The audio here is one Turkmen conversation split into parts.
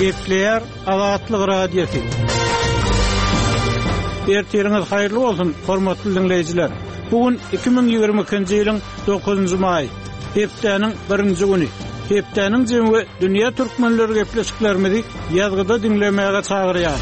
Gepleyer Azatlyk radiosu. Ertiriňiz haýyrly bolsun, hormatly dinleýijiler. Bugün 2022-nji ýylyň 9-njy maý. Hepdeniň 1-nji güni. Hepdeniň jemgy dünýä türkmenleri gepleşiklerimizi ýazgyda dinlemäge çagyrýar.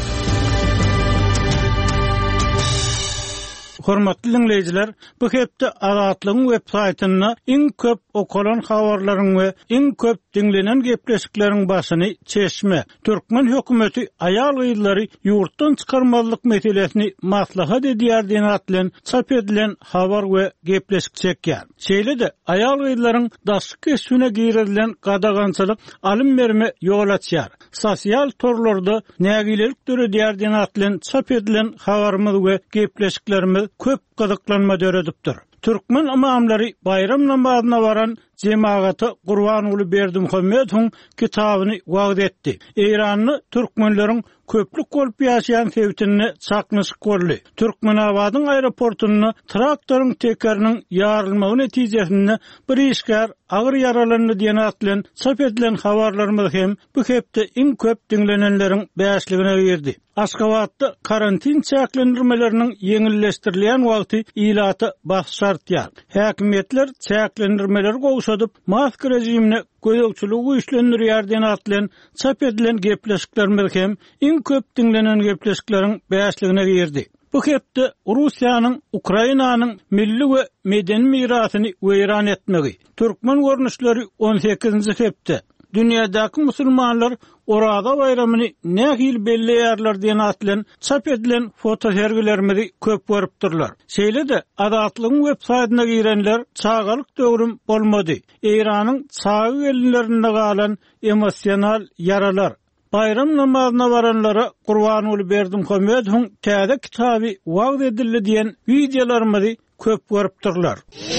Hormatly dinleýijiler, bu hepde Azatlygyň web-saýtyna iň köp okulan habarlaryň we iň köp dinlenen gepleşikleriň başyny çeşme. Türkmen hökümeti aýal gyýlary ýurtdan çykarmalyk meselesini maslahat edýär diýen atlan çap edilen habar we gepleşik çekýär. Şeýle-de aýal gyýlaryň daşky kesüne giýerilen gadagançylyk alym berme ýol açýar. Sosial torlarda nägilelik döredýär diýen atlan çap edilen habarymyz we gepleşiklerimiz köp gyzyklanma döredipdir. Türkmen imamlary bayram namazyna baran cemagaty Gurbanuly Berdimuhammedowyň kitabyny wagt etdi. Eýranly türkmenleriň köplük bolup ýaşaýan sebäpini çaknyşyk boldy. Türkmenabadyň aeroportuny traktoryň tekeriniň ýarylmagy netijesinde bir işgär agyr yaralandy diýen atlan çap edilen habarlarymyz hem bu hepde iň köp dinlenenleriň bäşligine berdi. Aşgabatda karantin çäklendirmeleriniň ýeňilleşdirilýän wagty ilaty başşartýar. Häkimetler çäklendirmeleri gowşadyp maska rejimine göýekçiligi güýçlendirýär diýen atlan çap edilen gepleşiklerimiz hem iň köp dinlenen gepleşikleriň bäşligine berdi. Bu hepde Russiýanyň Ukrainanyň milli we medeni mirasyny weýran etmegi. Türkmen görnüşleri 18-nji hepde dünýädäki musulmanlar Orada bayramyny nähil belleýärler diýen atlan çap edilen foto sergilerimizi köp görüpdirler. Şeýle-de Azatlygyň web-saýtyna girenler çağalyk döwrüm bolmady. Eýranyň çağı gelinlerinde galan emosional yaralar. Bayram namazyna baranlara Gurbanuly Berdimuhammedowyň täze kitaby wagt edildi diýen videolarymyzy köp görüpdirler.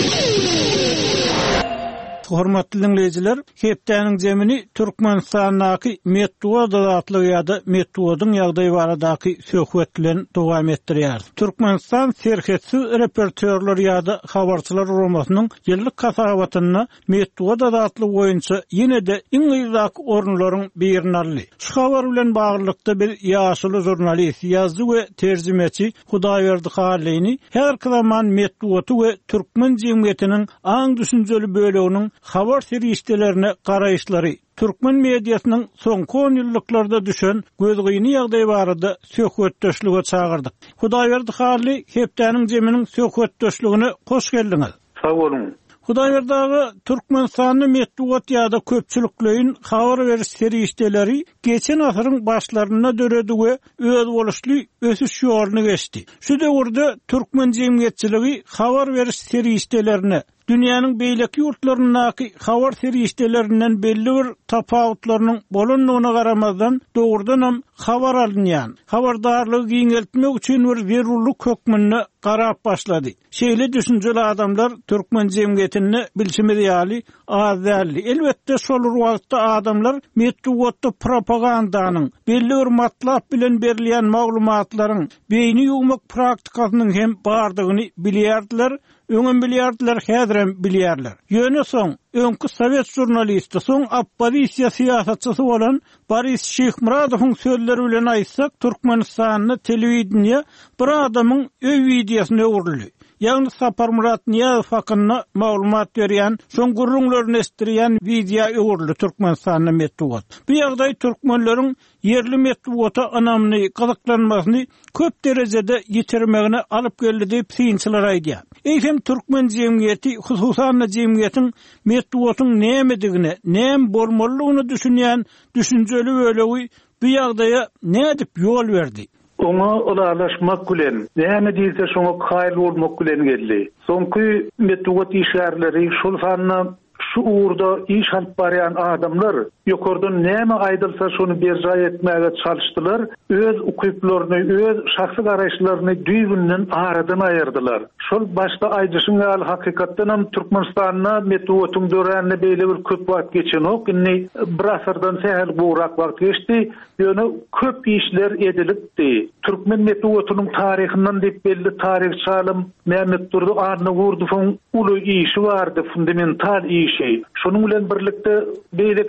Hormatly dinleýijiler, hepdeniň jemini Türkmenistanyň Medduwada atlygy ýa-da Medduwadyň ýagdaýy baradaky söhbetlerini dowam etdirýär. Türkmenistan serhetsi reportörler ýa-da habarçylar romasynyň ýyllyk kasabatyny Medduwada atly boýunça ýene-de iň ýyzak orunlaryň birini aldy. Şu habar bilen baglykda bir ýaşyly jurnalist, ýazgy we terjimeçi Hudaýberdi Halyny her zaman Medduwady we türkmen jemgyýetiniň aň düşünjeli böleginiň habar serişdelerine garaýşlary Türkmen mediasynyň soňky 10 ýyllyklarda düşen gözgüýni ýagdaýy barada söhbetdeşlige çağırdyk. Hudaýberdi Haly hepdeniň jeminiň söhbetdeşligine hoş geldiňiz. Sag bolun. Hudaýberdagy Türkmenistanyň Medduwat ýa-da köpçülikleýin habar beriş serişdeleri geçen asyryň başlaryna döredi we öz boluşly ösüş ýoluny geçdi. Şu döwürde türkmen jemgyýetçiligi habar beriş serişdelerine dünýäniň beýleki ýurtlarynyňky habar serişdelerinden belli bir tapawutlarynyň bolanlygyna garamazdan dogurdanam habar alynýan. Habardarlygy giňeltmek üçin bir zerurlyk hökmüne garap başlady. Şeýle düşünjeli adamlar türkmen jemgyýetini bilşimedi azally. Elbetde şol wagtda adamlar Medduwatda propagandanyň belli bir matlap bilen berilýän maglumatlaryň beýni ýugmak praktikasynyň hem bardygyny bilýärdiler. Öňün bilýärdiler, häzirem bilýärler. Ýöne soň, öňkü Sowet jurnalisti, soň oppozisiýa siýasatçysy bolan Boris Şeýhmuradowyň sözleri bilen aýtsak, Türkmenistanyň telewizioniýa bir adamyň öw videosyny öwrüldi. Ýagny Sapar Murat Niýazow hakyna maglumat berýän, şoň gurrunlaryny estirýän video öwrüldi Türkmenistanyň Medduwat. Bu ýagdaý türkmenleriň yerli Medduwata anamny gyzyklanmasyny köp derejede ýetirmegine alyp geldi diýip synçylar aýdýar. Eýsem türkmen jemgyýeti, hususan jemgyýetiň Medduwatyň nämedigine, näme bolmalygyny düşünýän düşünjeli bölegi bu ýagdaýa nädip ýol berdi? Ona olaşmak bilen, näme diýse şoňa kaýyl bolmak bilen geldi. Soňky Medduwat işgärleri şol sanyna şu uğurda iş alıp barýan adamlar ýokardan näme aýdylsa şonu berja etmäge çalyşdylar. Öz ukyplaryny, öz şahsy garaýşlaryny düýbünden aradan aýyrdylar. Şol başda aýdyşyň gal hakykatdan hem Türkmenistanyna Medduwatyň döräne beýle bir köp wagt geçenok, inni bir asyrdan sähel burak wagt geçdi. Ýöne köp işler edilipdi. Türkmen Medduwatynyň taryhyndan diýip belli tarih çalym Mehmet Durdy Arnavutowyň uly işi bardy, fundamental işi. Şonuň bilen birlikde beýle